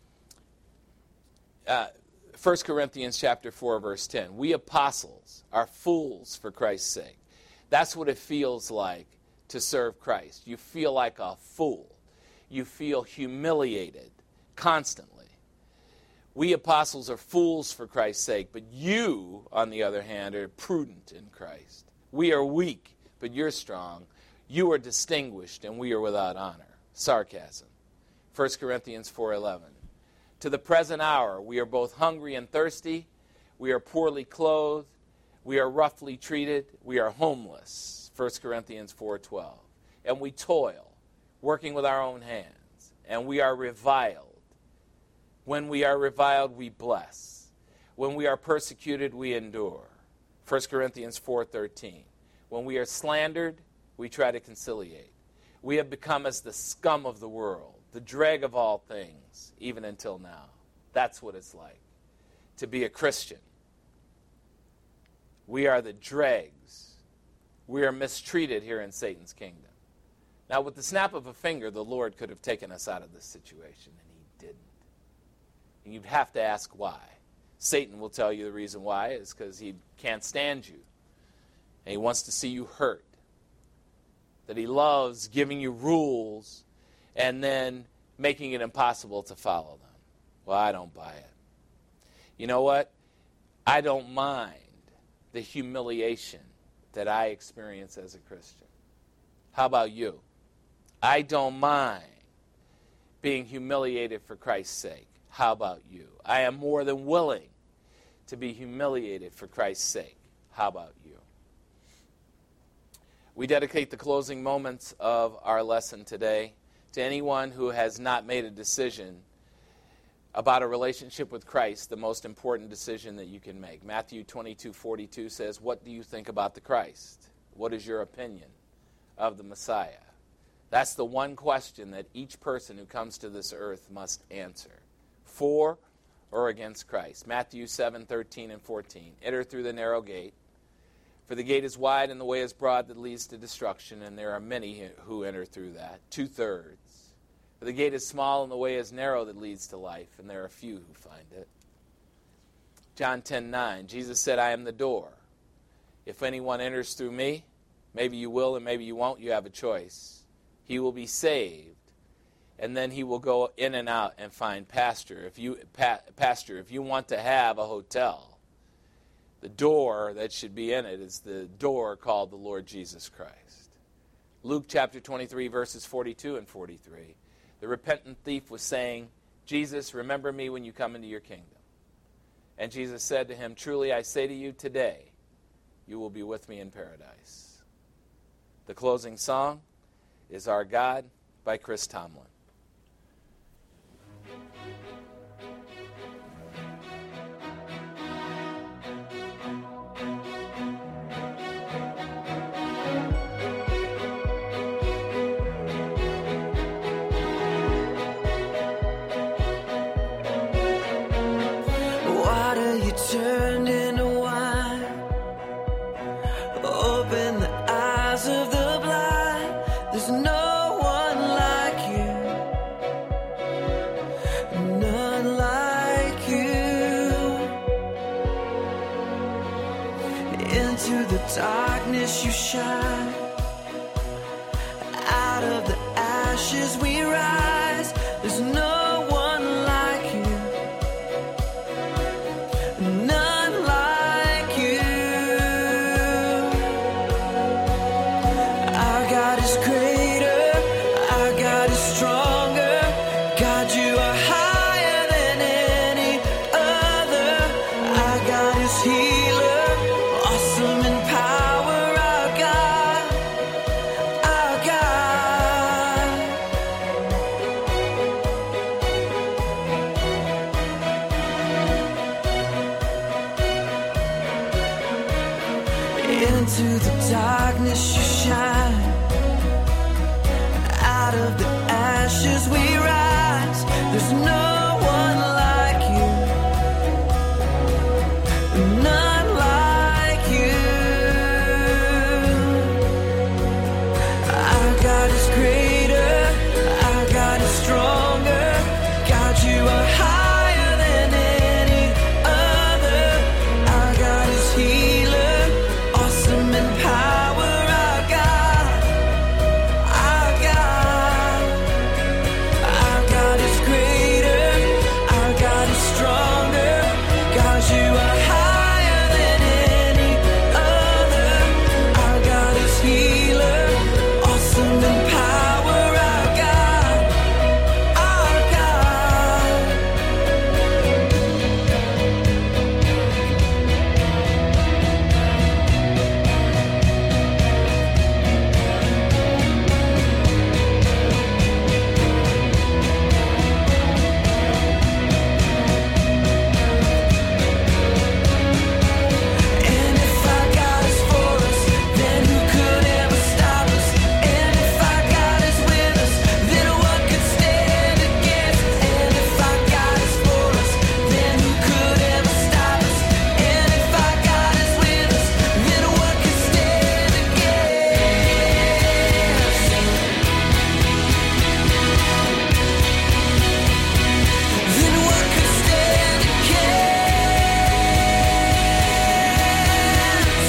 S1: Uh, First Corinthians chapter four, verse ten. We apostles are fools for Christ's sake. That's what it feels like to serve Christ. You feel like a fool. You feel humiliated constantly. We apostles are fools for Christ's sake, but you, on the other hand, are prudent in Christ. We are weak, but you're strong. You are distinguished, and we are without honor. Sarcasm. First Corinthians four eleven. To the present hour, we are both hungry and thirsty. We are poorly clothed. We are roughly treated. We are homeless. First Corinthians four twelve. And we toil, working with our own hands. And we are reviled. When we are reviled, we bless. When we are persecuted, we endure. First Corinthians four thirteen. When we are slandered, we try to conciliate. We have become as the scum of the world, the dreg of all things, even until now. That's what it's like to be a Christian. We are the dregs. We are mistreated here in Satan's kingdom. Now, with the snap of a finger, the Lord could have taken us out of this situation, and he didn't. And you'd have to ask why. Satan will tell you the reason why is because he can't stand you, and he wants to see you hurt. That he loves giving you rules and then making it impossible to follow them. Well, I don't buy it. You know what? I don't mind the humiliation that I experience as a Christian. How about you? I don't mind being humiliated for Christ's sake. How about you? I am more than willing to be humiliated for Christ's sake. How about you? We dedicate the closing moments of our lesson today to anyone who has not made a decision about a relationship with Christ, the most important decision that you can make. Matthew twenty-two forty-two says, "What do you think about the Christ? What is your opinion of the Messiah?" That's the one question that each person who comes to this earth must answer. For or against Christ. Matthew seven thirteen and fourteen. "Enter through the narrow gate. For the gate is wide and the way is broad that leads to destruction, and there are many who enter through that, two-thirds. For the gate is small and the way is narrow that leads to life, and there are few who find it." John ten nine, Jesus said, "I am the door. If anyone enters through me," maybe you will and maybe you won't, you have a choice, "he will be saved, and then he will go in and out and find pasture." If you, pa- pasture, if you want to have a hotel, the door that should be in it is the door called the Lord Jesus Christ. Luke chapter twenty-three, verses forty-two and forty-three. The repentant thief was saying, "Jesus, remember me when you come into your kingdom." And Jesus said to him, "Truly I say to you, today you will be with me in paradise." The closing song is "Our God" by Chris Tomlin.
S2: the darkness you shine. Out of the ashes we rise. There's no one like you. None like you. Our God is greater. Our God is stronger. God, you are higher than any other. Our God is healer. Awesome in power. Our God. Our God. Into the darkness you shine. Out of the ashes we rise. There's no one like you. None like you. Our God is greater. Our God is stronger. God, you are higher than any other. Our God is healer. Awesome in power. Our God. Our God. Our God is greater. Our God is stronger. God, you are higher than any other. Our God is healer. Awesome in power. Our God. Our God. And if our God is for us, then who could ever stop us? And if our God is with us, then what could stand against? And if our God is for us, then who could ever stop us? And if our God is with us, then what could stand against? Then what could stand against?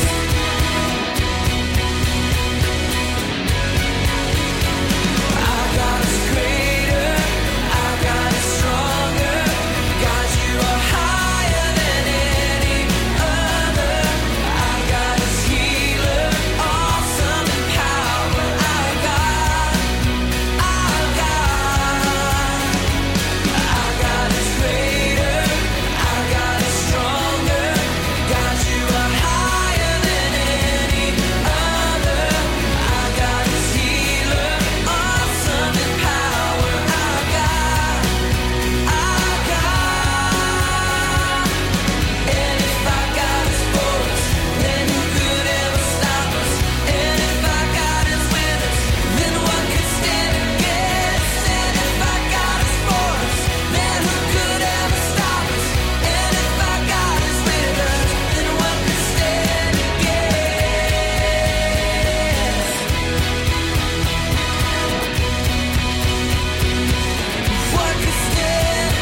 S2: Our God is greater. Our God is stronger. God, you are higher than any other. Our God is healer. Awesome in power. Our God. Our God. Our God is greater. Our God is stronger. God, you are higher than any other. Our God is healer. Awesome in power. Our God. Our God. And if our God is for us, then who could ever stop us? And if our God is with us, then what could stand against? And if our God is for us, then who could ever stop us? And if our God is with us, then what could stand against? What could stand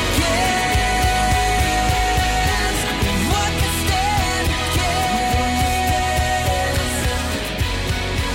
S2: against? What could stand against?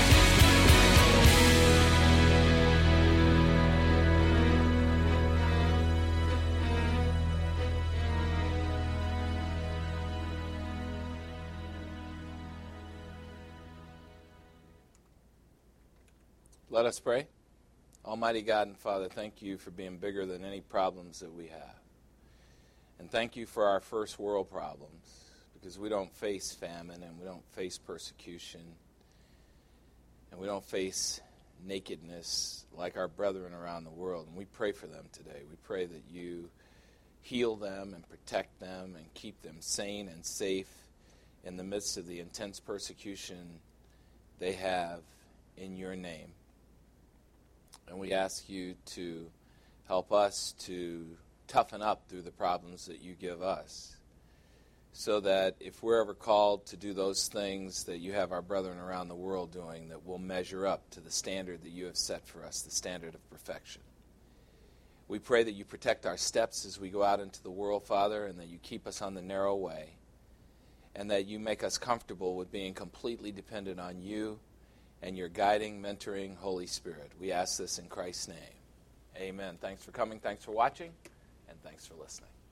S1: Let us pray. Almighty God and Father, thank you for being bigger than any problems that we have. And thank you for our first world problems, because we don't face famine and we don't face persecution and we don't face nakedness like our brethren around the world. And we pray for them today. We pray that you heal them and protect them and keep them sane and safe in the midst of the intense persecution they have in your name. And we ask you to help us to toughen up through the problems that you give us, so that if we're ever called to do those things that you have our brethren around the world doing, that we'll measure up to the standard that you have set for us, the standard of perfection. We pray that you protect our steps as we go out into the world, Father, and that you keep us on the narrow way. and that you make us comfortable with being completely dependent on you and your guiding, mentoring Holy Spirit. We ask this in Christ's name. Amen. Thanks for coming, thanks for watching, and thanks for listening.